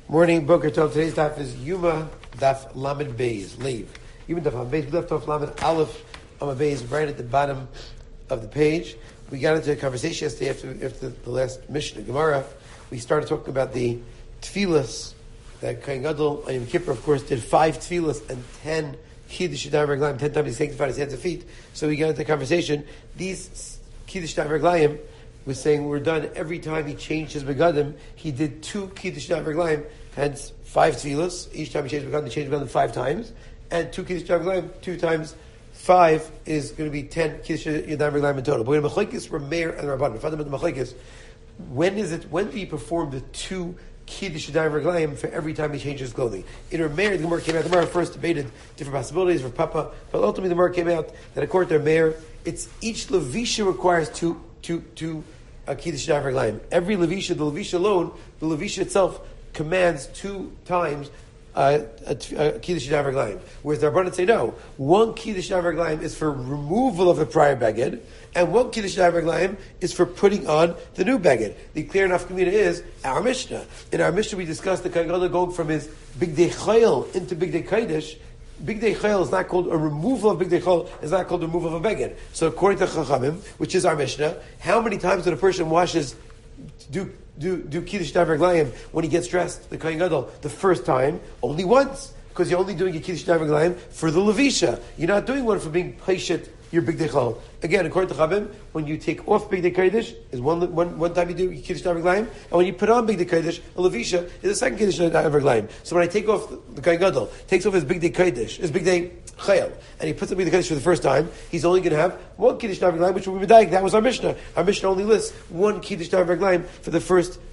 Morning, Boker Tov. Today's daf is Yuma Daf Lamed Beis. Leave. Yuma Daf Lamed Beis. We left off Lamed Aleph Lamed Beis right at the bottom of the page. We got into a conversation yesterday after the last Mishnah Gemara. We started talking about the tefillas that Kohen Gadol on Yom Kippur, of course, did 5 tefillas and 10 Kiddush Yadayim Reglayim. 10 times he sanctified his hands and feet. So we got into the conversation. These Kiddush Yadayim Reglayim was saying we're done every time he changed his begadim. He did 2 Kiddush Yadayim Reglayim, hence 5 tefillas. Each time he changed begadim, he changed begadim 5 times. And 2 Kiddush Yadayim Reglayim, 2 times 5 is going to be 10 Kiddush Yadayim Reglayim in total. But when Machlekes were Meir and Rabbanan, fundamental Machlekes, when do you perform the 2 Kiddush Yadayim Reglayim for every time he changes clothing? In Meir, the Gemara came out. The Gemara first debated different possibilities for Papa, but ultimately the Gemara came out that according to Meir, it's each Levisha requires 2 Kiddush Yadayim Reglayim. Every Levisha, the Levisha alone, the Levisha itself commands 2 times Kiddush Yadayim Reglayim. Whereas the Rabbanan say no. 1 Kiddush Yadayim Reglayim is for removal of the prior beged, and 1 Kiddush Yadayim Reglayim is for putting on the new beged. The clear enough community is our Mishnah. In our Mishnah, we discussed the Kohen Gadol going from his Bigdei Chayil into Bigdei Kodesh. Bigdei Chayil is not called a removal of Bigdei Chayil, is not called a removal of a beged. So according to Chachamim, which is our Mishnah, how many times when a person washes, do Kiddush Yadayim Reglayim when he gets dressed, the Kohen Gadol, the first time? Only once. Because you're only doing a Kiddush Yadayim Reglayim for the Levisha. You're not doing one for being Peshet your Bigdei Chayil. Again, according to Chachamim, when you take off Bigdei Kodesh, is one time you do Kiddush Yadayim Reglayim, and when you put on Bigdei Kodesh, a Levisha is the second Kiddush Yadayim Reglayim. So when I take off the Kohen Gadol, takes off his Bigdei Kodesh, his Bigdei Chayil, and he puts on Bigdei Kodesh for the first time, he's only going to have 1 Kiddush Yadayim Reglayim, which will be Medayik. That was our Mishnah. Our Mishnah only lists 1 Kiddush Yadayim Reglayim for the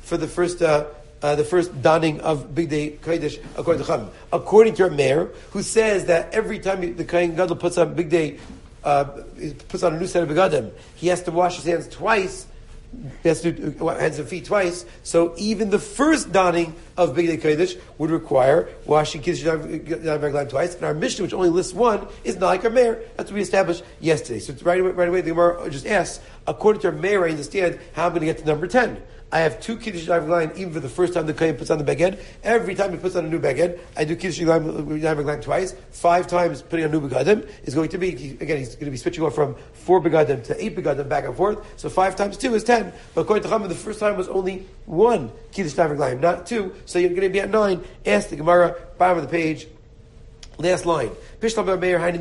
first donning of Bigdei Kodesh, according to Chachamim. According to Meir, who says that every time the Kohen Gadol puts on Bigdei puts on a new set of begadim, he has to wash his hands twice. He has to do hands and feet twice. So even the first donning of Bigdei Kodesh would require washing Kiddush Yadayim Reglayim twice. And our Mishnah, which only lists 1, is not like our Meir. That's what we established yesterday. So right away, the Gemara just asks, according to our Meir, I understand how I'm going to get to number 10. I have 2 Kiddush Yadayim Reglayim even for the first time the Kohen puts on the beged. Every time he puts on a new beged, I do Kiddush Yadayim Reglayim twice. 5 times putting on new begadim is going to be, again, he's going to be switching off from 4 begadim to 8 begadim back and forth. So 5 times 2 is 10. But according to Chachamim, the first time was only 1 Kiddush Yadayim Reglayim, not 2. So you're going to be at 9. Ask the Gemara, bottom of the page. Last line. According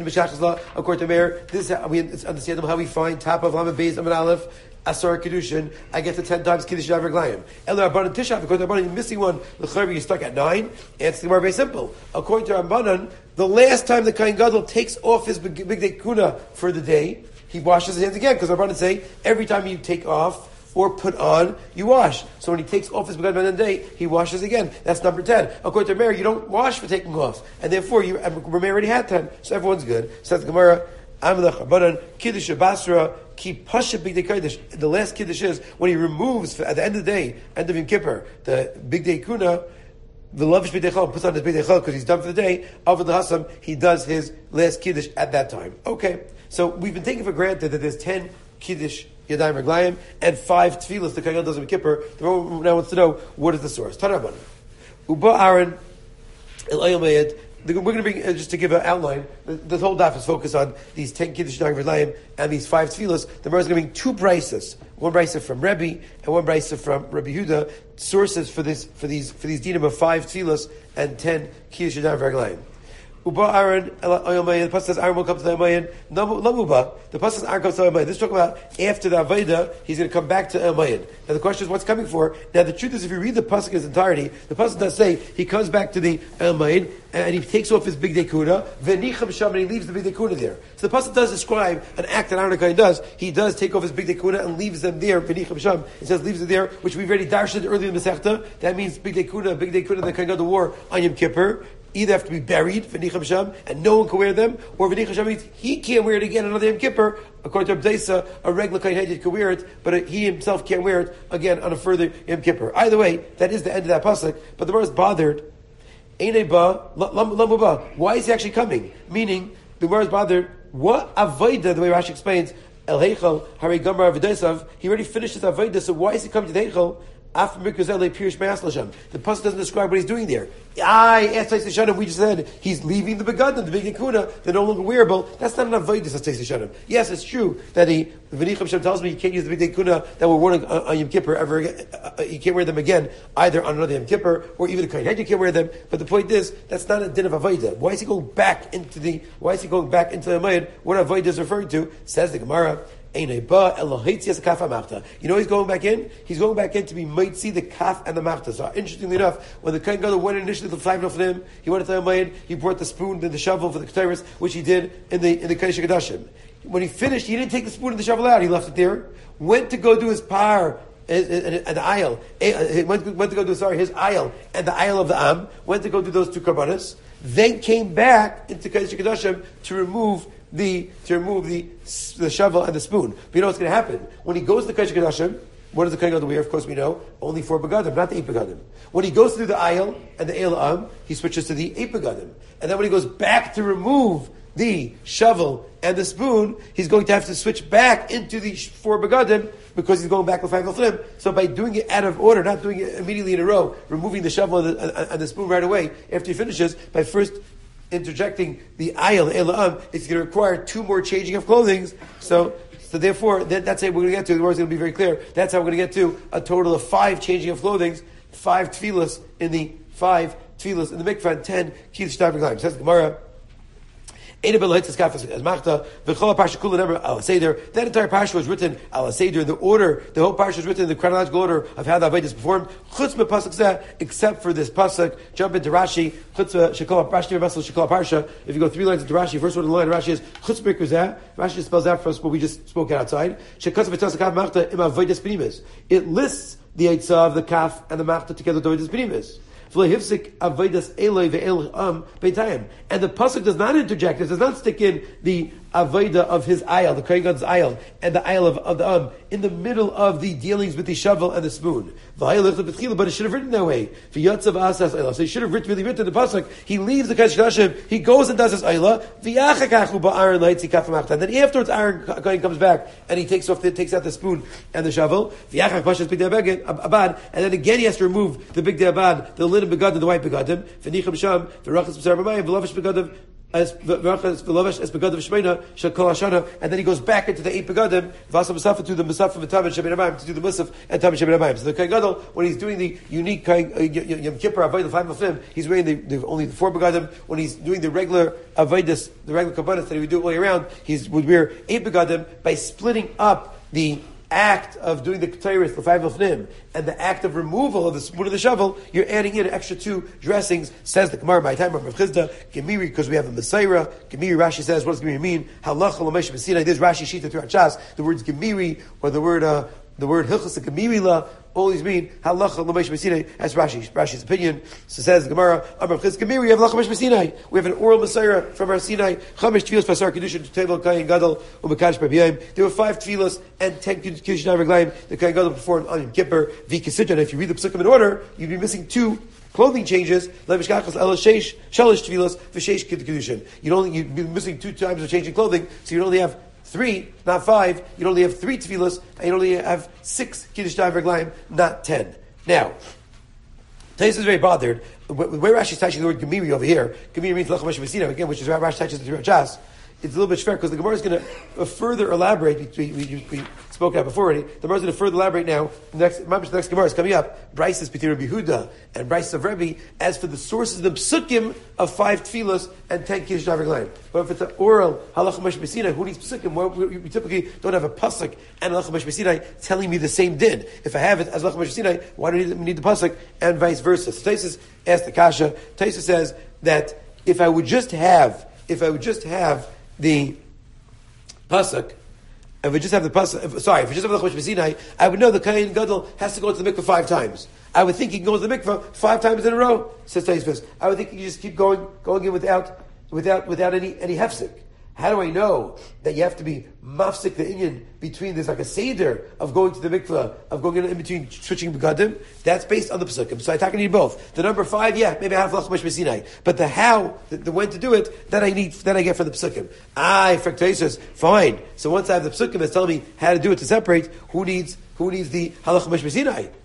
to Meir, this is how we understand how we find top of Lamed Beis Amud Aleph, Asar Kedushin. I get to 10 times Kiddush Yadayim Reglayim. Ela Rabbanan Tishav. According to Rabbanan, you're missing one. L'chayr, you're stuck at 9. Answer the Gemara very simple. According to Rabbanan, the last time the Kohen Gadol takes off his Bigdei Kuna for the day, he washes his hands again. Because Rabbanan say every time you take off or put on, you wash. So when he takes off his begadim on the day, he washes again. That's number 10. According to Meir, you don't wash for taking off, and therefore Meir already had 10, so everyone's good. Says the Gemara, Amalech Rabbanan Kiddush Basra Ki Pasha Bigdei Kodesh. The last Kiddush is when he removes at the end of the day, end of Yom Kippur, the Bigdei Kuna. The Lavish Bigdei Chol puts on his Bigdei Chol because he's done for the day. Avad Hasam, he does his last Kiddush at that time. Okay, so we've been taking for granted that there's 10 Kiddush Yadayim Reglayim and 5 tefillas the Kohen Gadol does in Kippur. The Rabbanan now wants to know what is the source. Tanarabbanan Uba Aaron El Oyel Mayed. We're going to bring just to give an outline. The whole daf is focused on these 10 Kiddush Yadayim Reglayim and these 5 tefillas. The Gemara is going to bring 2 braises. One brisa from Rebbe and one brisa from Rabbi Yehuda. Sources for these dinim of 5 tefillas and 10 Kiddush Yadayim Reglayim. Uba Aaron Oyel Mayed. The pasuk says Aaron will come to the Mayed. Lamuba. The pasuk says Aaron comes to the Mayed. This is talking about after the Aveda, he's going to come back to El Mayed. Now the question is, what's coming for? Now the truth is, if you read the pasuk in its entirety, the pasuk does say he comes back to the El Mayed and he takes off his Bigdei Kuna, V'nicham Sham, and he leaves the Bigdei Kuna there. So the pasuk does describe an act that Aaron HaKohen does. He does take off his Bigdei Kuna and leaves them there. V'nicham Sham. It says leaves it there, which we've already darshed earlier in the Masechta. That means Bigdei Kuna the Kohen Gadol wore on Yom Kippur. Either have to be buried, V'nicham Sham, and no one can wear them, or V'nicham Sham means he can't wear it again another Yom Kippur. According to Abdesa, a regular Kohen Hedjid can wear it, but he himself can't wear it again on a further Yom Kippur. Either way, that is the end of that pasuk, but the Gemara is bothered. Why is he actually coming? Meaning, the Gemara is bothered, what avodah, the way Rashi explains, El Heichal, Hari Gamar Avedesav, he already finished his avodah, so why is he coming to the Heichal? After Mikrazele Pirish Mayaslashem. The pasuk doesn't describe what he's doing there. We just said he's leaving the begadim, the big kuna, they're no longer wearable. That's not an avoidance of Tzais Hashanah. Yes, it's true that the V'nicham Hashem tells me you can't use the big kuna that we're wearing on Yom Kippur ever again. You can't wear them again, either on another Yom Kippur or even a Kohen Head. You can't wear them. But the point is, that's not a din of avodah. Why is he going back into the Mayid? What avodah is referring to? Says the Gemara. You know he's going back in? He's going back in to be mitzi the kaf and the machta. So interestingly enough, when the Kohen Gadol went initially to the five of him, he went to the Mayid, he brought the spoon and the shovel for the Ketores, which he did in the Kodesh HaKodashim. When he finished, he didn't take the spoon and the shovel out, he left it there, went to go do his par and the aisle, went to go do his aisle and the aisle of the Am, went to go do those two karbanos, then came back into Kodesh HaKodashim to remove the shovel and the spoon. But you know what's going to happen? When he goes to the Kodesh HaKodashim, what does the Kohen Gadol wear? Of course we know, only 4 begadim, not the 8 begadim. When he goes through the aisle and the Eil he switches to the 8 begadim. And then when he goes back to remove the shovel and the spoon, he's going to have to switch back into the 4 begadim because he's going back with 5 al-flim. So by doing it out of order, not doing it immediately in a row, removing the shovel and the spoon right away after he finishes, by first interjecting the aisle, it's going to require 2 more changing of clothing. So therefore, that's how we're going to get to. The word's going to be very clear. That's how we're going to get to a total of 5 changing of clothing, 5 tefillas in the mikvah, and 10 kiddush tavim. Says the Gemara. That entire parsha was written al seder. The whole parsha was written in the chronological order of how the avodah is performed. Except for this pasuk, jump into Rashi. If you go 3 lines into Rashi, first one in the line Rashi is chutzpah kuzeh. Rashi spells out for us what we just spoke outside. It lists the eitzah of the kaf and the machta together with the avodas pnimis. And the pasuk does not interject; it does not stick in the avodah of his aisle, the Kohen Gadol's aisle, and the aisle of the in the middle of the dealings with the shovel and the spoon. But it should have written that way. So he should have really written the pasuk. He leaves the Kodesh HaKodashim, he goes and does his aisla, and then afterwards Aaron Kohen comes back and he takes out the spoon and the shovel, and then again he has to remove the big de'abad, the linen begadim, the white begadim, and then he goes back into the 8 begadim to the Musaf and Tamin Shabbat Amayim to do the Musaf and Tamin Shabbat Amayim. So the Kohen Gadol, when he's doing the unique Yom Kippur Avodah, the 5 of him, he's wearing only the 4 begadim. When he's doing the regular Avodas, the regular kabbanis that he would do all the way around, he would wear 8 begadim. By splitting up the act of doing the Ketores, the 5 of Nim, and the act of removal of the spoon of the shovel, you're adding in an extra 2 dressings, says the Gemara, my time, Rav Chizda, Gemiri, because we have a Messiah. Gemiri, Rashi says, what does Gemiri mean? Halacha l'mesh b'sinai, there's Rashi Shita throughout Shas, the words Gemiri, or the word Hilchus Gemiri la, all these mean halacha l'mesh b'sinai. That's Rashi's opinion. So says the Gemara, Amar Chizda Gemiri, we have halacha l'mesh b'sinai. We have an oral Messiah from our Sinai. Chamesh tefillos pasar kedushin to tevel Kohen Gadol u'mekadosh b'yayim. There were 5 tefillos and 10 kiddush reglaim. The Kohen Gadol performed on Yom Kippur. V'kisitran. If you read the psukim in order, you'd be missing 2 clothing changes. You'd be missing 2 times of changing clothing, so you'd only have 3, not 5. You'd only have 3 tefillos, and you'd only have 6 kiddush reglaim, not 10. Now, Tais is very bothered. The way Rashi is touching the word Gemiri over here, Gemiri means Lach Meshvasina, again, which is why Rashi touches the Torah Jas. It's a little bit fair because the Gemara is going to further elaborate. We spoke out before already. The Gemara is going to further elaborate now. The next Gemara is coming up. Bryce is between Rabbi Yehuda and Bryce of Rebbe as for the sources, the psukim of 5 tefillos and 10 kiddush reglaim. But if it's an oral halacha meshbesina, who needs psukim? Well, we typically don't have a pasuk and halacha meshbesina telling me the same din. If I have it as halacha meshbesina, why do we need the pasuk and vice versa? So Taisus asked the kasha. Taisus says that if I would just have the pasuk, if we just have the pasuk, if we just have the Chumash B'Sinai, I would know the Kohen Gadol has to go to the mikveh 5 times. I would think he can go to the mikveh 5 times in a row, says Taisvis. I would think he can just keep going in without any hefsek. How do I know that you have to be mafsik the inyan between, there's like a seder of going to the mikveh, of going in between switching begadim? That's based on the pesukim. So I talk, I need both. The number 5, maybe I have lach Chumash B'Sinai. But the how, the when to do it, that I get from the pesukim. Fractasis, fine. So once I have the pesukim that's telling me how to do it to separate, who needs the halach Chumash B'Sinai?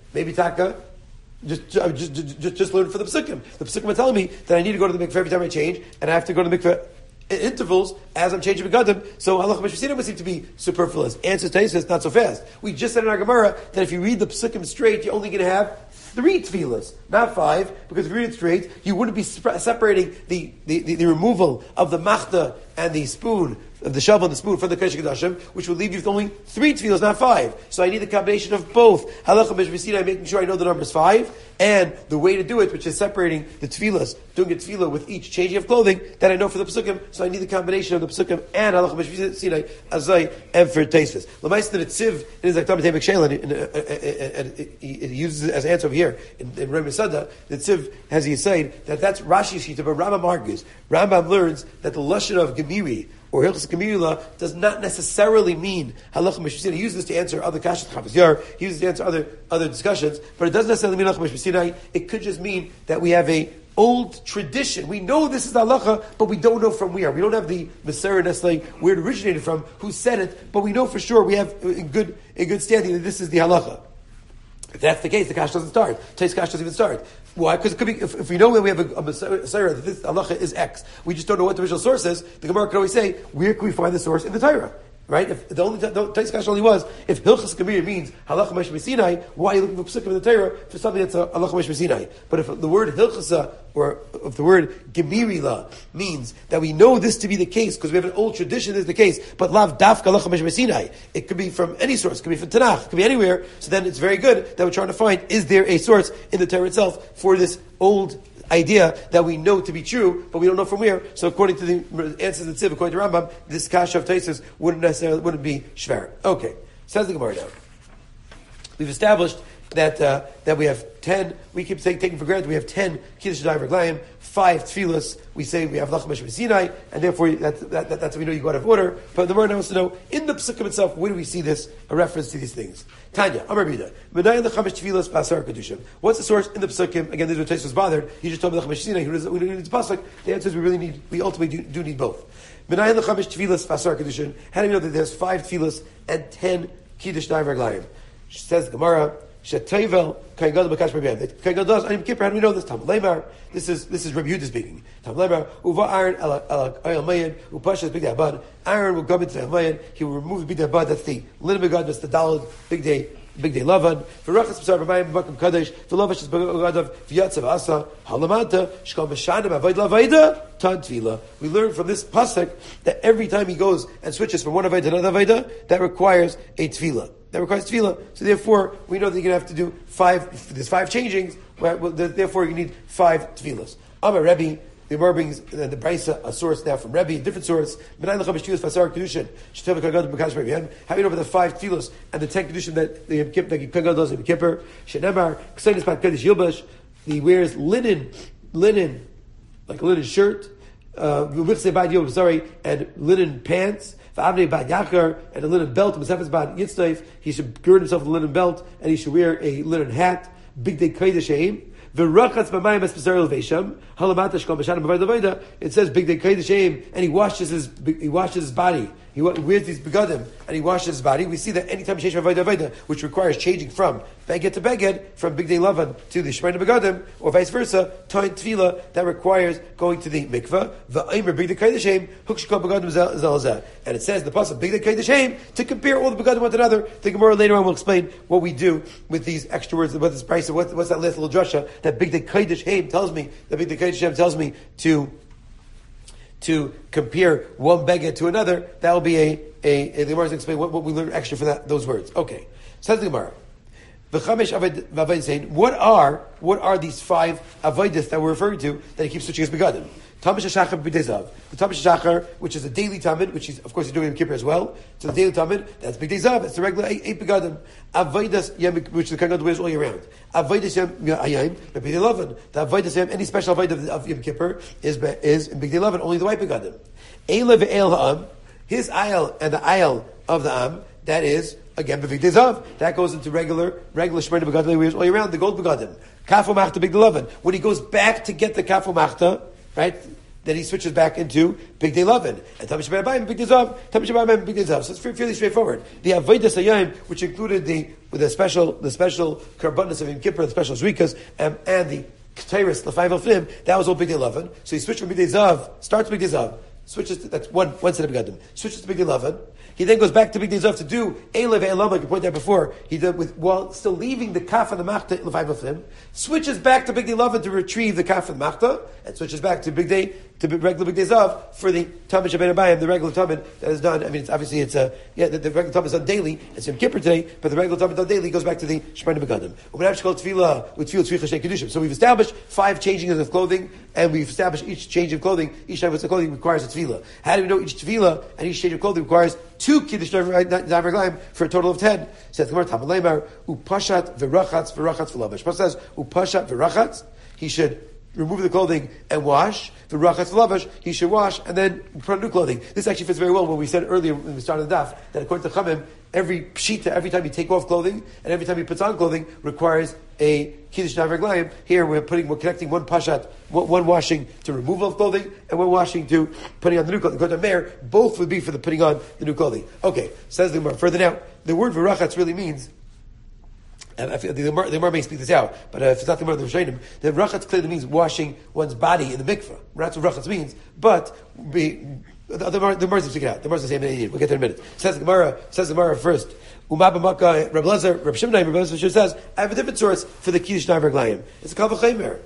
maybe Taka, just learn for the Pesukim. The Pesukim are telling me that I need to go to the mikveh every time I change, and I have to go to the mikveh in intervals as I'm changing begadim. So halacha mishvasina would seem to be superfluous. Answer to Taisus, not so fast. We just said in our Gemara that if you read the Pesukim straight, you're only going to have 3 tefillas, not 5, because if you read it straight, you wouldn't be separating the removal of the machta and the spoon, of the shovel and the spoon from the Kodesh Kodashim, which would leave you with only 3 tefillas, not 5. So I need the combination of both. Halacha mishvasina, making sure I know the number is 5, and the way to do it, which is separating the tefillas, doing a tefillah with each changing of clothing, that I know for the Pesukim, so I need the combination of the Pesukim and halacha mishvasina, azay, and for Taisus. L'maisa the Tziv, in his Akdam Teimek Sheila, and he uses it as an answer over here, in Reb Masada, the Tziv has he said that that's Rashi's Shita, but Rambam argues. Rambam learns that the lashon of Gemiri or Hilchos Gemiri does not necessarily mean halacha mishvasina. He uses this to answer other kashas Chavos Yair. He uses it to answer other discussions, but it doesn't necessarily mean halacha mishvasina. It could just mean that we have a old tradition. We know this is the halacha, but we don't know from where. We don't have the Masorah necessarily where it originated from, who said it, but we know for sure we have a good standing that this is the halacha. If that's the case, the kash doesn't start. Today's kash doesn't even start. Why? Because it could be, if we know that we have a Masorah that this halacha is X, we just don't know what the original source is, the Gemara could always say, where can we find the source in the Torah? Right? If the only Today's kash only was, if Hilchos Gemiri means halacha meshme Sinai, why are you looking for Pesukim in the Torah for something that's a halacha meshme Sinai? But if the word Hilchasa, or if the word Gemirila means that we know this to be the case, because we have an old tradition this is the case, but lav dafka halacha meshme Sinai, it could be from any source, it could be from Tanakh, it could be anywhere, so then it's very good that we're trying to find, is there a source in the Torah itself for this old idea that we know to be true, but we don't know from where. So according to the answers that Tziv, according to Rambam, this kasha of Taisus wouldn't be shver. Okay, says the Gemara now. We've established that we have 10. We keep taking for granted we have 10 kiddush d'ayim reglayim, 5 tefillas. We say we have lach meshme Sinai, and therefore that's how we know you go out of order. But the Gemara wants to know in the Pesukim itself, where do we see this a reference to these things? Tanya, Amar Bida, Menayin l'chamesh tefillas pasar kedushim. What's the source in the Pesukim? Again, this is what Taisus was bothered. He just told me lach meshme Sinai. We don't need the pasuk. The answer is we ultimately do need both. Menayin l'chamesh tefillas pasar kedushim. How do we know that there's 5 tefillas and 10 kiddush d'ayim reglayim? She says the Gemara. Shetayvel Kain Gadol b'kash b'yam. The Kain Gadol does Anim Kippur. How do we know this? Tam Leimar. This is Rabbi Yehuda speaking. Tam Leimar Uva Aaron Ayal Mayan Upashas Big Day Abad. Aaron will come into the Mayan. He will remove the Big Day Abad. That's the linen begad. That's the Dalad Big Day Lavan. V'rachas b'sar b'mayim b'makom kadosh. V'lovash is begadav v'yatzav asa halamata shkol b'shanim avoid lavayda tan tvila. We learn from this pasuk that every time he goes and switches from one avayda to another avayda, that requires a tvila. That requires tefillah. So therefore, we know that you're going to have to do 5, there's 5 changings, right? Well, therefore you need 5 tefillahs. Amar Rebbe, the Gemara brings the Brisa, a source now from Rebbe, a different source. How do you know about the 5 tefillahs and the 10 kedushin that the Kohen Gadol does in Kippur? Shenemar, Kseinis Pat Kodesh Yilbash, he wears linen, like a linen shirt, and linen pants, and a linen belt. He should gird himself with a linen belt, and he should wear a linen hat. Big day kodesh. It says big day kodesh, and he washes his body. He wears these begadim, and he washes his body. We see that anytime you change from Avodah, which requires changing from Beged to Beged, from Big Day Lavan to the Shemina Begadim, or vice versa, Toin Tefillah, that requires going to the mikveh, the Aimer Big Day Kodesh Hukshkol Begadim Zelzeh. And it says in the pasuk Big Day Kodesh to compare all the begadim one to another. The Gemara later on will explain what we do with these extra words, about this price, what's that last little drasha that Big Day Kodesh tells me, that Big Day Kodesh tells me to compare one beged to another. That will be the Gemara is explain what we learn extra for those words. Okay, says the Gemara. What are these 5 avodas that we're referring to that he keeps switching his begadim? Tamish Shachar b'Dezav. The Tamish Shachar, which is a daily tamid, which is of course he's doing in Kippur as well. So the daily tamid, that's Big Day Zav. It's the regular 8 begadim. Avodas Yom, which the Kohen Gadol wears all year round. Avodas Yom Ayim, Big Day Lavan. The Avodas Yom, any special avodah of Yom Kippur is in Big Day Lavan, only the white begadim. Eila ve'el ha'am, his aisle and the aisle of the am, that is again Big Day Zav. That goes into regular Shemina begadim he wears all year round. The gold begadim. Kafu machta Big Day Lavan. When he goes back to get the kafu machta, right? then he switches back into Big Day Lovin. And Tam Shabbat Bayim, Big Day Zav, Tam Shabbat Bayim, Big Day Zav. So it's fairly straightforward. The Avodas Hayom, which included the special Karbanis of Yom Kippur, the special Zrikas, and the Ketairis, the 5 Film, that was all Big Day Lovin. So he switched from Big Day Zav, starts Big Day Zav, switches to, that's one set of Begadim, switches to Big Day Lovin. He then goes back to Big Day Zav to do Eilev Eilam, like you pointed out before. He did while still leaving the Kaf and the Machta L'Vayv of him, switches back to Big Day Lovin to retrieve the Kaf and the Machta, and switches back to regular Big Day Zav for the Tamid Shabbat Abayim, the regular Tamid that is done. I mean, the regular Tamid is done daily. It's Yom Kippur today, but the regular Tamid done daily goes back to the Shemana Begadim. So we've established 5 changings of clothing, and we've established each change of clothing, each time it's a clothing requires a tefillah. How do we know each tefillah and each change of clothing requires 2 Kiddush Navir for a total of 10? Says the Gemara, Tamalemar, Upashat V'rachatz V'lavish. Pasuk says, Upashat V'rachatz, he should remove the clothing and wash. The rachatz v'lavash, he should wash and then put on new clothing. This actually fits very well when we said earlier when we started the daf that according to Chamim, every pshita, every time you take off clothing and every time he puts on clothing requires a kiddush na'ar reglayim. Here we're connecting one pashat, one washing to removal of clothing and one washing to putting on the new clothing. According to Meir, both would be for the putting on the new clothing. Okay, says the Gemara further now. The word v'rachatz really means, and I feel the Gemara may speak this out, but if it's not the Gemara, the Rishonim, the rachatz clearly means washing one's body in the mikveh. That's what rachatz means. But the Gemara speak it out. The Gemara is the same thing. We'll get there in a minute. Says the Gemara first. Rabbi Lezer says, I have a different source for the Kiddush Na'ar Reglayim. It's a Kal V'Chomer.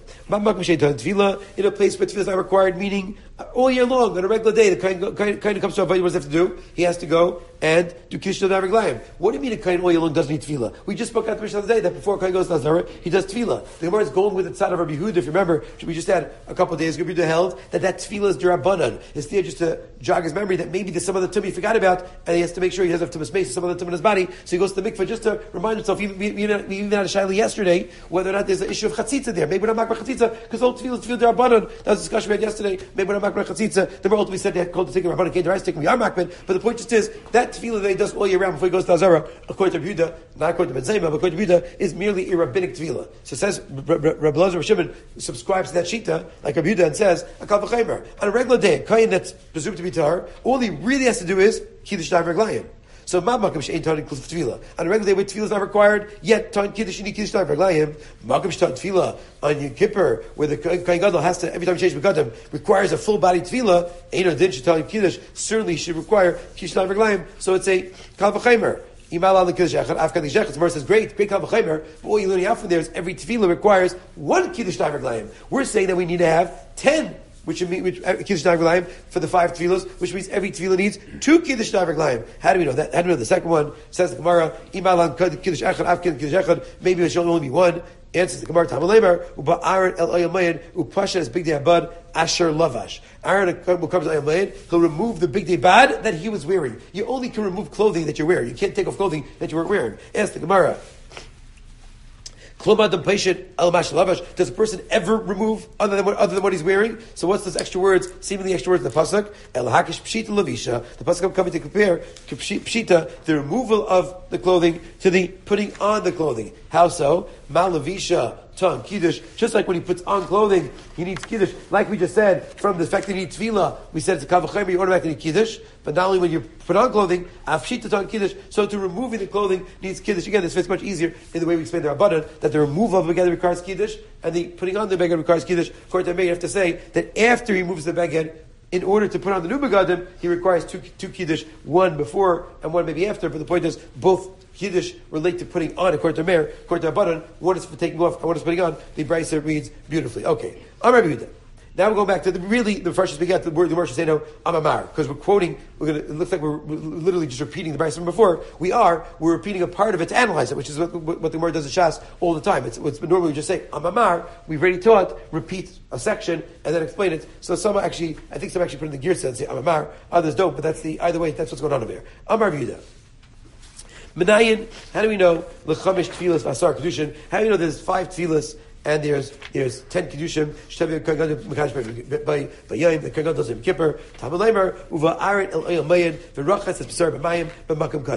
In a place where tefillah is not required, meaning all year long, on a regular day, the kind of comes to Avodah, what does he have to do? He has to go and do Kiddush Na'ar Reglayim. What do you mean a kind all year long doesn't need tefillah? We just spoke out the Mishnah the other day that before a kind goes to Nazarah, he does tefillah. The Gemara is going with the tzad of Rabbi Yehuda. If you remember, we just had a couple of days ago, Rabbi Yehuda held that tefillah is d'Rabbanan. It's there just to jog his memory that maybe there's some other tummy he forgot about, and he has to make sure he doesn't have tumas mace, some other tummy in his body, so he goes to the mikveh just to remind himself. We even had a shaila yesterday whether or not there's an issue of chatzitza there. Maybe we're not makbar chatzitza because all tefillah is tefillah d'Rabbanan. That was a discussion we had yesterday. Maybe we're not makbar chatzitza. The Gemara ultimately said they had called to take a Rabbanan, came to rice taking we are makbar. But the point just is that tefillah that he does all year round before he goes to Azara, according to Yehuda, not according to Benzema, but according to Yehuda, is merely a rabbinic tefillah. So it says Rabbi Lezer Shimon subscribes to that shita like Rabbi Yehuda and says a Kal V'Chomer. On a regular day, a kohen that's presumed to be tahar, all he really has to do is Kiddush Na'ar Reglayim. So Makam she'ain Tan includes tefillah. On a regular day, where tefillah is not required, yet Tan Kiddush you need Kiddush Na'ar Reglayim. Makam she'tan tefillah on Yom Kippur, where the Kohen Gadol has to every time he changes begadim requires a full body tefillah. Eino din she'tan Kiddush certainly should require Kiddush Na'ar Reglayim. So it's a Kal V'Chomer. The Gemara says, great Kal V'Chomer, but what you're learning out from there is every tefillah requires 1 Kiddush Na'ar Reglayim. We're saying that we need to have 10 which Kiddush Na'ar Reglayim for the 5 tefillos, which means every tefillah needs 2 Kiddush Na'ar Reglayim. How do we know that? How do we know the second one? Says the Gemara, Kiddush Echad, Afkin Kiddush Echad, maybe it should only be 1. Answers the Gemara, Tamalemer, Aaron El Oyamayin, Upasha is Big Day Abad, Asher Lavash. Aaron will come to Oyamayin, he'll remove the Big Day Bad that he was wearing. You only can remove clothing that you're wearing. You can't take off clothing that you weren't wearing. Ask the Gemara, does a person ever remove other than what he's wearing? So what's those extra words, seemingly extra words in the pasuk? El hakish pshita lavisha. The pasuk coming to compare pshita, the removal of the clothing, to the putting on the clothing. How so? Mal lavisha ton kiddush. Just like when he puts on clothing, he needs kiddush. Like we just said, from the fact that he needs tefillah, we said it's a Kal V'Chomer, you automatically need kiddush. But not only when you put on clothing, afshita ton kiddush. So to removing the clothing needs kiddush. Again, this fits much easier in the way we explained the Rabbanan, that the removal of the beged requires kiddush, and the putting on the beged requires kiddush. According to Meir, you have to say that after he removes the beged, in order to put on the new begadim, he requires two kiddush, 1 before and 1 maybe after. But the point is, both kiddush relate to putting on, according to Meir. According to Rabbanan, one is for taking off and one is putting on. The Brisa reads beautifully. Okay, Amar Rabbi Yehuda. Now we're going back to the first we get the word the say no Amamar, because we're quoting. It looks like we're literally just repeating the Brisa from before. We're repeating a part of it to analyze it, which is what the Gemara does at Shas all the time. It's normally we just say Amamar. We've already taught, repeat a section and then explain it. So I think some actually put in the Girsa and say Amamar. Others don't, but either way that's what's going on over there. Amar Yehuda. Menayin, how do we know l'chamish tefillas v'asar kedushin? How do we know there's 5 tefillas and there's 10 kedushim? Shtevi kagad mekadosh by yom the kagad does Yom Kippur. Tamaleimer uva aron el oyel mayin v'rachas es b'sar b'mayim b'makam kadosh.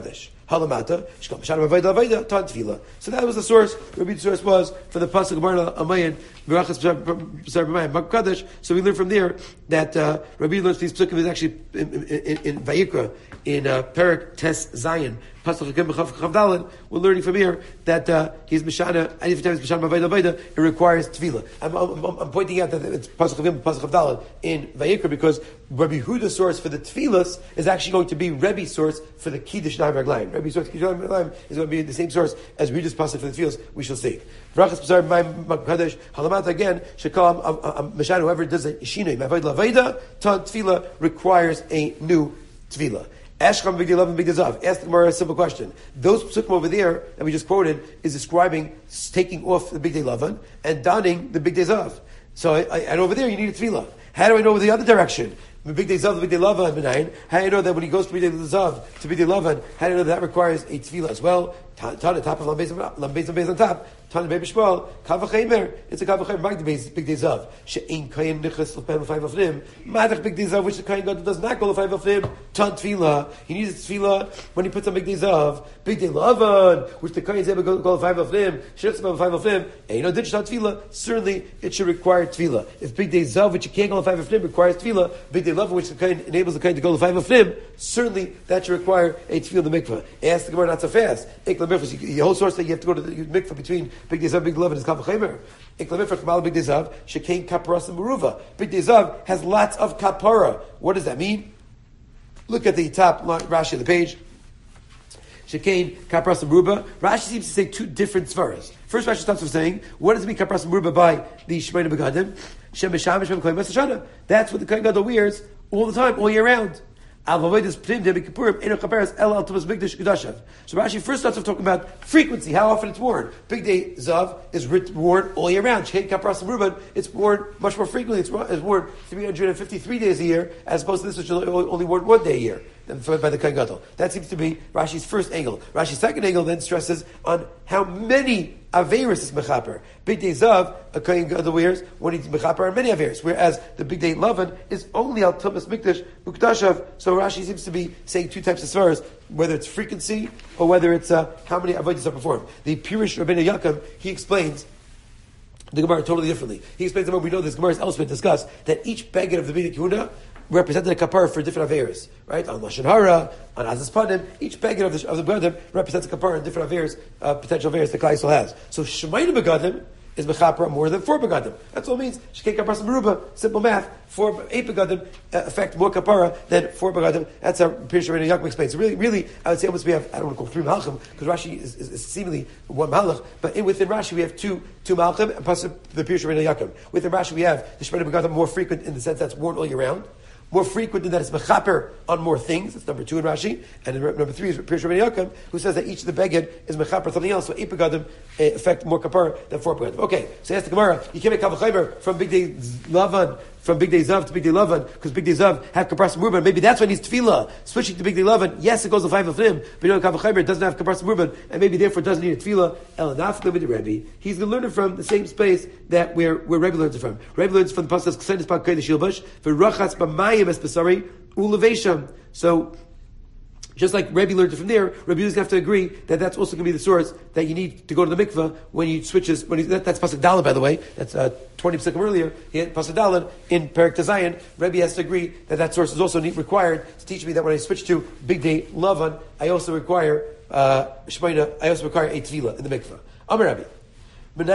Halamata, Shkam Mishana Bavayda Lavayda, Tan Tefillah. So that was the source. Rabbi's source was for the pasuk Gemara Amayin Berachas B'Sar B'Mayim Makkadosh. So we learn from there that Rabbi learns these psukim is actually in Vayikra in Perek Tes Zayin. Pasuk Chavdalin. We're learning from here that he's Mishana. Any time he's Mishana Bavayda Lavayda, it requires Tefillah. I'm pointing out that it's pasuk Chavdalin in Vayikra because Rabbi Huda's source for the Tefillas is actually going to be Rebbe's source for the Kiddush Na'im Raglayim. Rebbe's source Kiddush Na'im Raglayim is going to be the same source as Huda's pasuk for the Tefillas. We shall see. Berachas B'Sar B'Mayim Makkadosh Halamata again. Shekam Mishana. Whoever does a Shinui Bavayda Lavayda, Tan Tefillah requires a new Tefillah. Eshcham Big Day Love and Big Day Zav. Ask the Gemara a simple question. Those psukim over there that we just quoted is describing taking off the Big Day Lavan and donning the Big Day Zav. So and over there you need a tefillah. How do I know the other direction? The Big Day Zav, the Big Day Lavan, Benayin. How do you know that when he goes from Big Day Zav to Big Day Lavan, how do you know that requires a tefillah as well? Tan the top of Lambez on top. Tan Baby Shmuel. Kavachemer. It's a Kavachemer. Big Day Zav. She'in Kayin Nichas L'Pen L'Five of Nim. Madach Big Day Zav, which the Kayin God does not go L'Five of Nim. Tan tefillah. He needs a tefillah when he puts on Big Day Zav. Big Day Lavan, which the Kayin is able to go L'Five of Nim. Shirtz L'Five of Nim. And you know, did Tan tefillah? Certainly, it should require tefillah. If Big Day Zav, which you can't go L'Five of Nim, requires tefillah. Big Day Lavan, which the Kayin enables the Kayin to go L'Five of Nim, certainly that should require a tefillah in the mikveh. Ask the Gemara not so fast. The whole source that you have to go to the mikveh between Big Day Zav and Big Day Lavan is Kavachemer. Iklamifra Kamal Big Day Zav, Shekain Kaparas and Meruva. Big Day Zav has lots of kapara. What does that mean? Look at the top Rashi of the page. Shekain Kaparas and Meruva. Rashi seems to say two different svaras. First, Rashi starts with saying, what does it mean Kaparas and Meruva by the Shemaina Begadim? Shem B'Sham Shem Kohen Masashana. That's what the Kohen Gadol wears all the time, all year round. So Rashi first starts off talking about frequency, how often it's worn. Big Day Zav is worn all year round. It's worn much more frequently. It's worn 353 days a year, as opposed to this, which is only worn 1 day a year by the Kohen Gadol. That seems to be Rashi's first angle. Rashi's second angle then stresses on how many Averis is Mechaper. Big Day Zav, a Kohen Gadol wears when he's Mechaper on many Averis, whereas the Big Day Lavan is only Al Tumas Mikdash Ukdashav. So Rashi seems to be saying two types of svaras, whether it's frequency or whether it's how many Avodas are performed. The Pirish Rabbeinu Yaakov, he explains the Gemara totally differently. He explains the Gemara, we know this Gemara has elsewhere discussed that each beged of the Bnei Kahuna represented a kapara for different averes, right? On Lashon Hara, on Azaz Panim, each beged of the begadim represents a kapara in different averes, potential averes that Klal Yisrael has. So Shemaina begadim is mechaper more than 4 begadim. That's all it means. Shekei kapara meruba, simple math. 8 begadim affect more kapara than 4 begadim. That's how Pirish Rabbeinu Yaakov explains. So really, I would say almost we have, I don't want to call 3 malachim, because Rashi is seemingly 1 malach, but within Rashi we have two malachim, and plus the Pirish Rabbeinu Yaakov. Within Rashi we have the Shemaina begadim more frequent in the sense that's worn all year round. More frequent in that it's mechaper on more things. That's number 2 in Rashi. And number 3 is Pirish Rabbeinu Yaakov, who says that each of the beged is mechaper something else. So 8 begadim affect more kapara than 4 begadim. Okay, so ask the Gemara, you can't make kavachemer from Big Day Lavan, from Big Day Zav to Big Day Lavan, because Big Day Zav have kapras murban. Maybe that's why it needs tefillah. Switching to Big Day Lavan, yes, it goes to 5 of him, but you know kavachemer it doesn't have kapras murban, and maybe therefore it doesn't need a tefillah. Elanaf with the Rebbe. He's going to learn it from the same space that where Rebbe learns it from. Rebbe learns from the pasuk Ksenis Bak Kodesh Yilbash for Rachas B'Mayim Es Besari Ulevesham. So, just like Rebbe learned it from there, Rebbe is going to have to agree that that's also going to be the source that you need to go to the mikveh when he switches. That's Pasuk Daled, by the way. That's 20 Pesukim earlier. He had Pasuk Daled in Perek Tezayin. Rebbe has to agree that source is also required to teach me that when I switch to Big Day Lavan, I also require Shemaina. I also require a tefillah in the mikveh. Amar Rabbi. How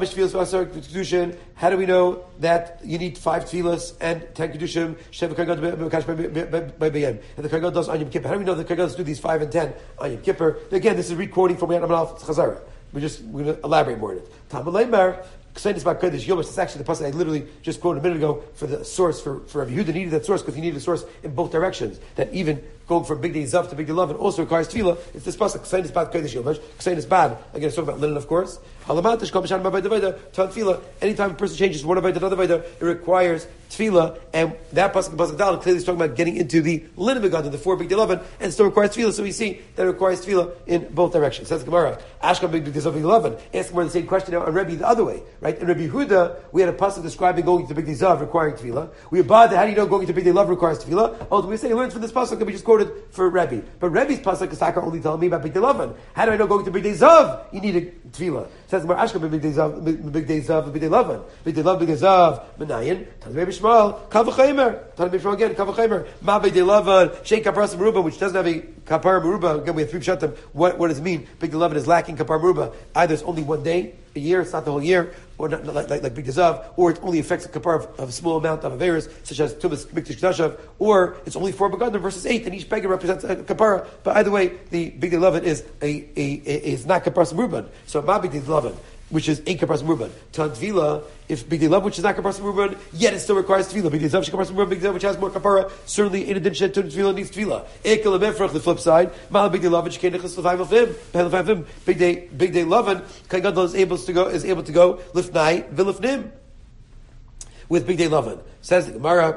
do we know that you need 5 tefillas and 10 kedushim? And the Kohen Gadol does on Yom Kippur. How do we know the Kohen Gadol does do these 5 and 10 on Yom Kippur? Again, this is re-quoting from Yad Amalaf Chazara. We're going to elaborate more on it. It's actually the pasuk I literally just quoted a minute ago for the source for Rabbi Yehuda needed that source because he needed a source in both directions. That even going from Big Day Zav to Big Day Lavan also requires tefillah. It's this pasuk. Ksein is bad kodesh yilbash. Ksein is bad. Again, it's talking about linen, of course. Halamatish kol b'shan b'avayda vayda tan tefillah. Anytime a person changes one avayda to another avayda, it requires tefillah, and that pasuk in pasuk Daled clearly is talking about getting into the linen begadim, the 4 bigdei lavan, and still requires tefillah. So we see that it requires tefillah in both directions. Says the Gemara, Ashkan bigdei zav bigdei lavan. Ask Gemara the same question now on Rebbe the other way, right? In Rebbe Huda, we had a pasuk describing going to bigdei zav requiring tefillah. We abad, how do you know going to bigdei lav requires tefillah? Oh, we say he learns from this pasuk that we just quoted for Rebbe. But Rebbe's pasuk is only telling me about bigdei lavan. How do I know going to bigdei zav? You need a tefillah. Says the Gemara, Ashkan bigdei zav bigdei lavan. Bigdei lav bigdei zav menayin. Tanu Rebbe Shmuel kav v'chaymer. Tanu Rebbe Shmuel again kav v'chaymer. Ma bigdei lavan shein kaparas meruba, which doesn't have a kapara meruba. Again, we have 3 pshatim. What does it mean? Bigdei lavan is lacking kapara meruba. Either it's only one day a year, it's not the whole year, or not like big zav, or it only affects a kapara of a small amount of averis, such as tumas mikdash kedashav, or it's only 4 begadim versus 8, and each beggar represents a kapara. But either way, the big lavan is not kapara meruban. So ma big lavan, which is 8 kapara meruban. Tan tvila, if big lavan, which is not kapara meruban, yet it still requires tvila. Big zav kapara meruban, big zav which has more kapara, certainly in addition to tvila needs tvila. Ekel emefrach, the flip side, ma big lavan shkein nechas l'fayim l'fim. Big day lavan, Kohen Gadol is able to go lifnai v'lifnim with big day lavan. Says the Gemara,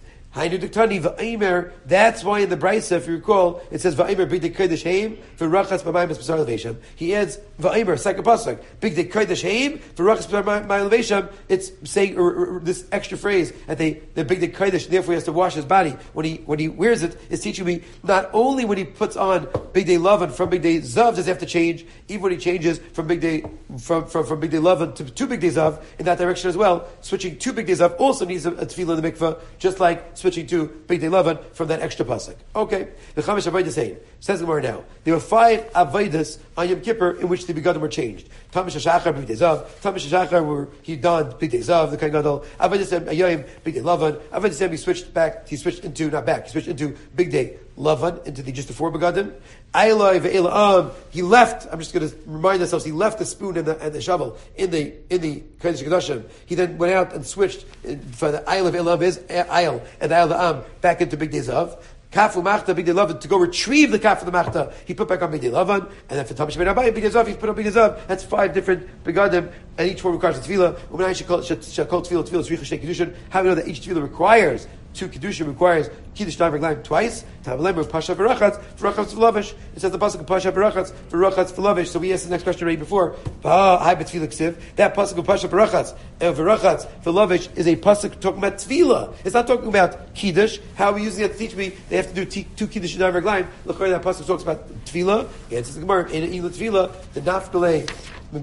that's why in the Brisa, if you recall, it says Va'imer big day kodesh heim v'rachas b'mayim b'sar elevation. He adds Va'imer, second pasuk, big day kodesh heim v'rachas b'mayim elevation. It's saying this extra phrase that the big day kodesh, therefore he has to wash his body when he wears it. Is teaching me not only when he puts on big day lavan from big day zav does he have to change, even when he changes from big day from big day lavan to big day zav in that direction as well. Switching to big day zav also needs a tefillah in the mikveh, just like switching to big day lavan from that extra pasuk. Okay, the Chamish Avodah saying says the Gemara now. There were 5 avodas on Yom Kippur in which the begadim were changed. Tamish Shachar big day zav, Tamish Shachar where he donned big day zav, the Kohen Gadol. Avodas Ayayim big day lavan. Avodas he switched into big day lavan into just the 4 begadim. Aylai ve'elam, he left. I'm just going to remind ourselves. He left the spoon and the shovel in the Kodesh Kodashim. He then went out and switched for the Aylai ve'elam is Ayl and Ayl Am back into big day zav. Kafu machta big day lavan to go retrieve the kaf of the machta. He put back on big day lavan, and then for tamish ben abayim big day zav he put on big day zav. That's 5 different begadim, and each one requires a tefillah. U'menai shekol tefillah tzricha shnei kedushin. How do we know that each tefillah requires 2 kedushin, requires kiddush davar gleim twice? Tavalem of pasha v'rachatz v'lavish. It says the pasuk of pasha v'rachatz v'lavish. So we asked the next question right before. That pasuk of pasha v'rachatz and v'rachatz v'lavish is a pasuk talking about tefillah. It's not talking about kiddush. How are we using that to teach me? They have to do 2 kiddush davar gleim. Look where that pasuk talks about tefillah. Answers the Gemara in tefillah the nafkalei. We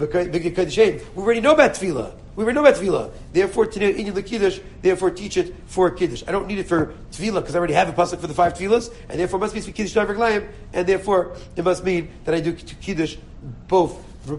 already know about tefillah. Therefore, therefore teach it for kiddush. I don't need it for tefillah because I already have a pasuk for the 5 tefillahs, and therefore it must be for kiddush davar gleim, and therefore it must mean that I do kiddush both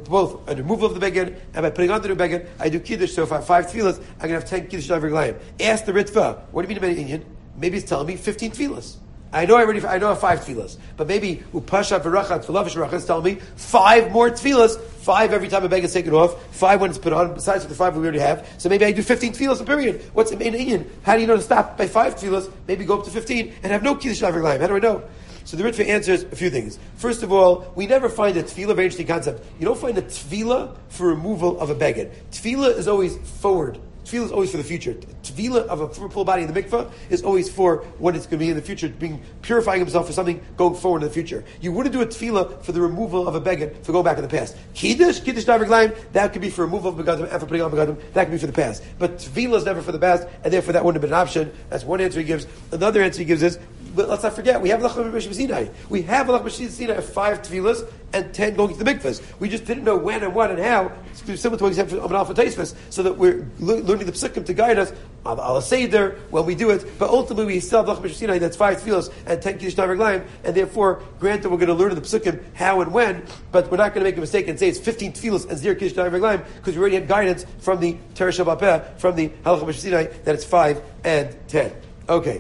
a removal of the beged, and by putting on the new beged, I do kiddush. So if I have 5 tefillahs, I'm going to have 10 kiddush davar gleim. Ask the Ritva, what do you mean about Indian? Maybe it's telling me 15 tefillahs. I know I have 5 tefillahs, but maybe upasha v'rachat v'lavish v'rachat tell me 5 more tefillahs, 5 every time a bag is taken off, 5 when it's put on, besides the 5 we already have. So maybe I do 15 tefillahs a period. What's in Indian? How do you know to stop by 5 tefillahs? Maybe go up to 15 and have no kiddush davar gleim. How do I know? So the Ritva answers a few things. First of all, we never find a tefillah, very interesting concept. You don't find a tefillah for removal of a beged. Tefillah is always forward. Tefillah is always for the future. Tefillah of a full body in the mikveh is always for what it's going to be in the future, purifying himself for something going forward in the future. You wouldn't do a tefillah for the removal of a beged for go back in the past. Kiddush davar gleim, that could be for removal of begadim and for putting on begadim. That could be for the past. But tefillah is never for the past, and therefore that wouldn't have been an option. That's one answer he gives. Another answer he gives is, but let's not forget, we have Lach B'Shim Sinai. We have Lach B'Shim Sinai of 5 tefillahs and 10 going to the mikvahs. We just didn't know when and what and how. It's similar to what he said from Alpha Taisvis, so that we're learning the psukim to guide us al seder when we do it. But ultimately, we still have Lach B'Shim Sinai that's 5 tefillahs and 10 kiddush davar gleim, and therefore, granted, we're going to learn in the psukim how and when, but we're not going to make a mistake and say it's 15 tefillahs and 0 kiddush davar gleim because we already had guidance from the Teresh Shabbat from the Halach B'Shim Sinai that it's 5 and 10. Okay.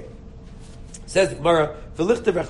Says the Gemara, so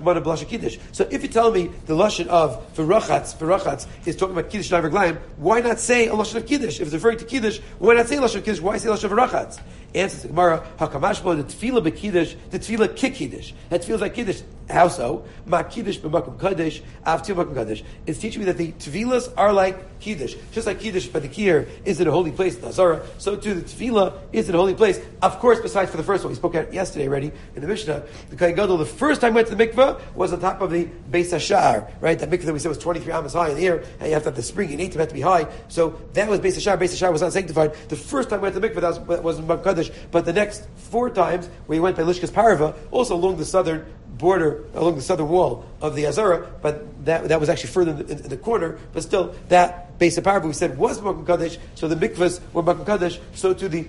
if you tell me the lashon of v'rachatz is talking about kiddush davar gleim, why not say a lashon of kiddush? If it's referring to kiddush, why not say lashon of kiddush? Why say lashon of v'rachatz? Answers the Gemara, hakamashma the tefillah b'kiddush, the tefillah kikiddush. That feels like kiddush. How so? Ma kiddush b'makom kaddish, avtil makom kaddish. It's teaching me that the tevilas are like kiddush. Just like kiddush by the kier is in a holy place, the Hazara, so too the tefillah is in a holy place. Of course, besides for the first one, we spoke about yesterday already in the Mishnah, the Kohen Gadol, the first time he went to the mikveh was on top of the Beis Hashar, right? That mikveh that we said was 23 amos high in the air, and you have to have the spring, and 18 had to be high. So that was Beis Hashar. Beis Hashar was not sanctified. The first time he went to the mikveh, that was in Makom Kaddish. But the next 4 times, where he went by Lishkas Parava, also along the southern border, along the southern wall of the Azara, but that was actually further in the corner, but still, that base of Parava we said was Makom Kaddish, so the mikvahs were Makom Kaddish, so to the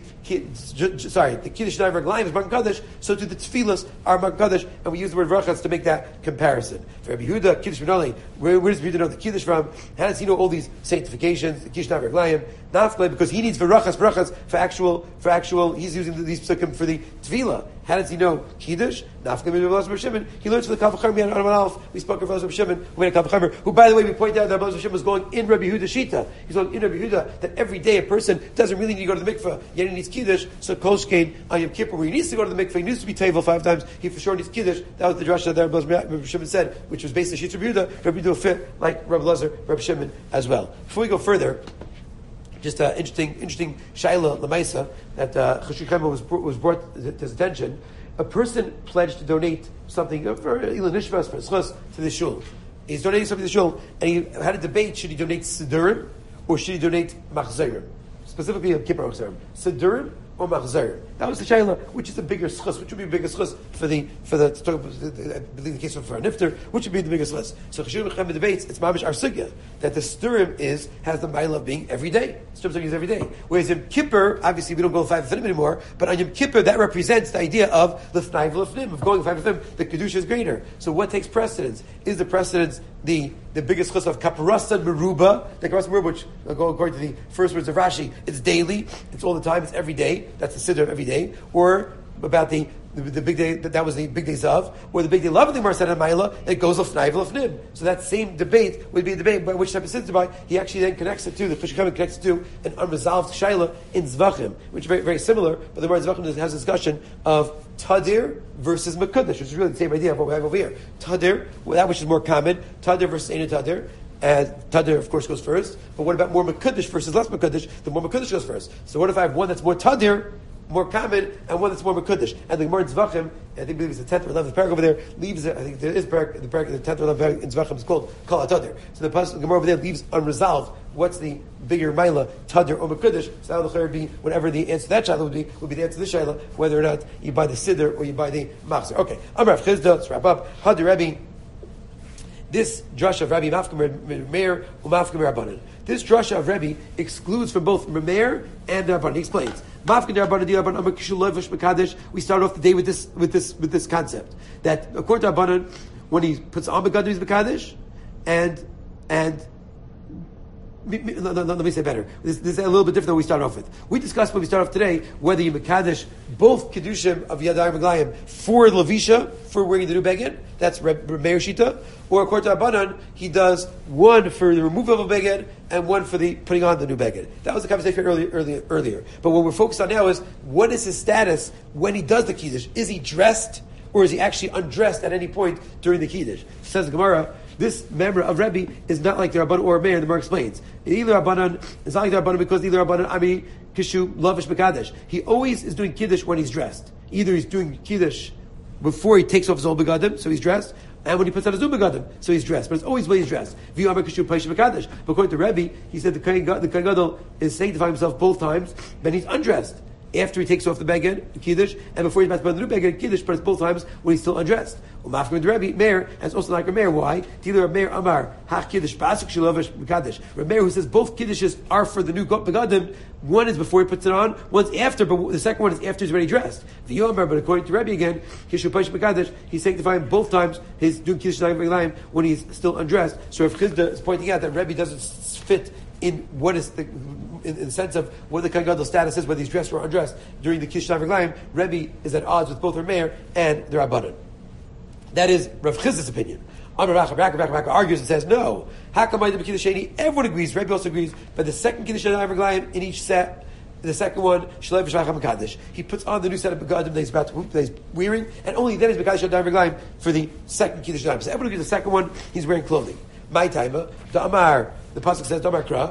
Kiddush Na'ar Raglayim is Makom Kaddish, so to the Tefillas are Makom Kaddish, and we use the word Rachas to make that comparison. For Rabbi Yehuda, Kiddush B'nali, where does Rabbi Yehuda know the Kiddush from? How does he know all these sanctifications, the Kiddush Na'ar Raglayim? Nafle, because he needs Rachas for actual, he's using these psukim for the Tefillah. How does he know Kiddush? Nafle Rabbi Shimon. He learns from the Kal V'chomer on Aleph. We spoke of Rabbi Shimon, who made a Kal V'chomer, who, by the way, we pointed out that Rabbi Shimon was going in Rabbi Yehuda Shita. He's going in Rabbi Yehuda, that every day a person doesn't really need to go to the mikveh, yet he needs Kiddush. So Kolshkein on Yom Kippur, where he needs to go to the mikveh, he needs to be Tevel 5 times, he for sure needs Kiddush. That was the drasha that Rabbi Shimon said, which was based on Shita Rabbi Yehuda. Rabbi Yehuda will fit like Rabbi Lazar, Rabbi Shimon as well. Before we go further, just an interesting shaila lemaisa that Chashuk Chema was brought to his attention. A person pledged to donate something for Ilan Nishvas, for Schus, to the shul. He's donating something to the shul, and he had a debate: should he donate Sidurim or should he donate Machzerim? Specifically, a Kippur Machzerim. Sidurim or Machzerim? That was the shaila. Which is the bigger schus? Which would be the biggest schus for the I believe the case for a nifter? Which would be the biggest schus? So Chashuk Chema debates. It's mamish arsugya that the Sidurim has the mile of being every day. Sidurim is every day. Whereas Yom Kippur, obviously we don't go 5 Lefnim anymore, but on Yom Kippur that represents the idea of Lefnai Lefnim, of going 5 Lefnim. The kedusha is greater. So what takes precedence? Is the precedence the biggest chus of Kaparasa Meruba, the Kaparasa Meruba, which according to the first words of Rashi, it's daily, it's all the time, it's every day. That's the siddur every day. Or about the big day, that was the big days of, or the big day of the Gemara said Maila, it goes Lefnai Lefnim. So that same debate would be a debate by which type of siddur by. He actually then connects it to the Chashuk Chema connects it to an unresolved shaila in Zvachim, which is very, very similar. But the word Zvachim has a discussion of Tadir versus Mekudesh, which is really the same idea of what we have over here. Tadir, that which is more common, Tadir versus Ein Tadir. And Tadir, of course, goes first. But what about more Mekudesh versus less Mekudesh? The more Mekudesh goes first. So what if I have one that's more Tadir, more common, and one that's more Mekudesh? And the Gemara in Zvachim, I think it's the 10th or 11th paragraph over there, leaves it. I think there is the 10th or 11th paragraph in Zvachim is called Kol HaTadir. So the Gemara over there leaves unresolved what's the bigger Maila, Tadir or Mekudesh. So that would be whatever the answer to that shaila would be the answer to this shaila, whether or not you buy the Siddur or you buy the Machzer. Okay, Amar Rav Chizda, let's wrap up. Hadir Rebbe. This drasha of Rabbi Mafkim Meir Umafkim Rabbanan. This drasha of Rebbe excludes from both Meir and Rabbanan. He explains. We start off the day with this concept that according to Rabbanan, when he puts on Begadim, he's Mekadesh, and let me say better. This is a little bit different than we start off with. We discussed when we start off today whether you Mekadesh both Kedushim of Yadayim Meglayim for Levisha, for wearing the new beged, that's Meir Shita, or according to Rabbanan, he does one for the removal of a beged and one for the putting on the new beged. That was the conversation earlier. But what we're focused on now is what is his status when he does the Kiddush? Is he dressed or is he actually undressed at any point during the Kiddush? Says the Gemara, this member of Rebbe is not like the Rabbanan or Meir, and the Gemara explains. Either Rabbanan is not like the Rabbanan because either Rabbanan Ami Kishu Lavish Mekadesh. He always is doing Kiddush when he's dressed. Either he's doing Kiddush before he takes off his old begadim, so he's dressed, and when he puts on his new begadim, so he's dressed. But it's always when he's dressed. But according to Rebbe, he said the Kohen Gadol is sanctifying himself both times, then he's undressed. After he takes off the beged, Kiddush, and before he's about to put on the new beged, Kiddush, but it's both times when he's still undressed. Umafkim the Rebbe, Meir, and it's also like Meir. Why? Dealer Meir Amar, Hach Kiddush, Pasuk Shilovish, Mekadesh. Meir, who says both Kiddushes are for the new begadim, one is before he puts it on, one's after, but the second one is after he's already dressed. The Yomer, but according to Rebbe again, Kishu Pash Mekadesh, he's sanctifying both times, he's doing Kiddush when he's still undressed. So Rav Chizda is pointing out that Rebbe doesn't fit in what is in the sense of what the Kohen Gadol status is, whether he's dressed or undressed during the Kiddush Naviglayim. Rebbe is at odds with both Meir and the Rabbanan. That is Rav Chizda's opinion. Amar Raka argues and says, no. Everyone agrees. Rebbe also agrees. But the second Kiddush Naviglayim in each set, the second one, Shalei V'Shvacham Kaddish. He puts on the new set of begadim that he's about to, that he's wearing, and only then he's Mekadesh Yadayim Reglaim for the second Kiddush Yadayim. So everyone agrees the second one, he's wearing clothing. My timer, the Amar, the pasuk says, "Damar Kra,"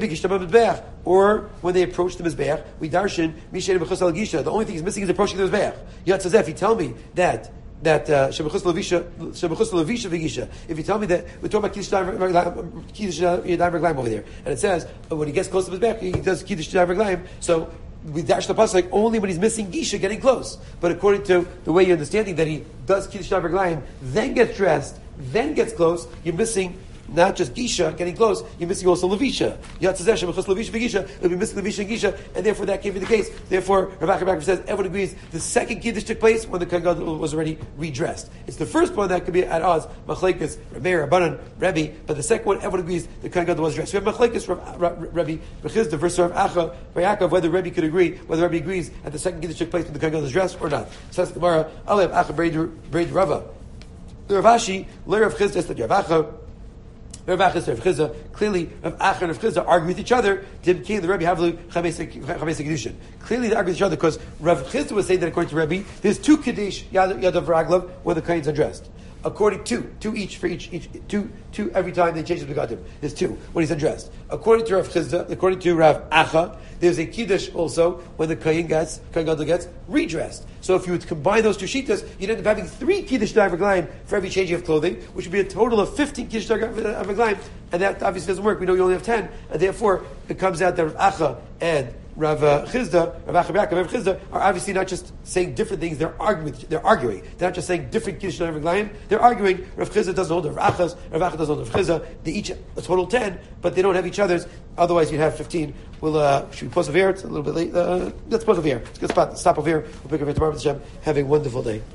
or when they approach the mizbeach, we darshan Mishay B'Chus Al Gisha. The only thing he's missing is approaching the mizbeach. Yat Sazef, you tell me that Shebechus Levisha V'Gisha. If you tell me that we're talking about Kiddush Yadayim Reglaim over there, and it says when he gets close to his back, he does Kiddush Yadayim Reglaim. So we dash the pasuk only when he's missing Gisha, getting close. But according to the way you're understanding that he does Kiddush Yadayim Reglaim, then gets dressed, then gets close, you're missing not just Gisha, getting close, you're missing also Levisha. Yatzazeh Shebechus Levisha V'Gisha, you'll be missing Levisha and Gisha, and therefore that can't be the case. Therefore, Rav Acha says, everyone agrees the second Kiddush took place when the Kohen Gadol was already redressed. It's the first one that could be at odds, Machlekes, Meir, Rabbanan, Rebbe, but the second one, everyone agrees the Kohen Gadol was dressed. We have Machlekes, Rebbe, Bechizda versus Rav Acha, Yaakov, whether Rebbe could agree, whether Rebbe agrees that the second Kiddush took place when the Kohen Gadol was dressed or not. Says the Gemara, Alev Acha Breid Rava. The Rav Ashi, Rav Chizda, is the Rav Acha. Rav Acha and Rav Chizda, clearly Rav Acha and Rav Chizda argue with each other. Clearly they argue with each other because Rav Chizda was saying that according to Rebbe, there's two Kaddish Yadav Raglav when the Kohen's undressed. According to two each every time they change the begadim. There's two when he's undressed. According to Rav Chizda, according to Rav Acha, there's a kiddush also when the Kohen Gadol gets redressed. So if you would combine those two shitas, you'd end up having 3 kiddush reglaim for every changing of clothing, which would be a total of 15 kiddush reglaim, and that obviously doesn't work. We know you only have 10, and therefore it comes out that Rav Acha and Rav Chizda, Rav Acha and Rav Chizda are obviously not just saying different things, they're arguing. They're not just saying different Kiddush and Reglaim, they're arguing. Rav Chizda doesn't hold Rav Acha's, Rav Acha doesn't hold Rav Chizda. They each a total 10, but they don't have each other's, otherwise you'd have 15. Should we pause over here? It's a little bit late. Let's pause over here. It's a good spot. Stop over here. We'll pick up here tomorrow with Hashem. Have a wonderful day.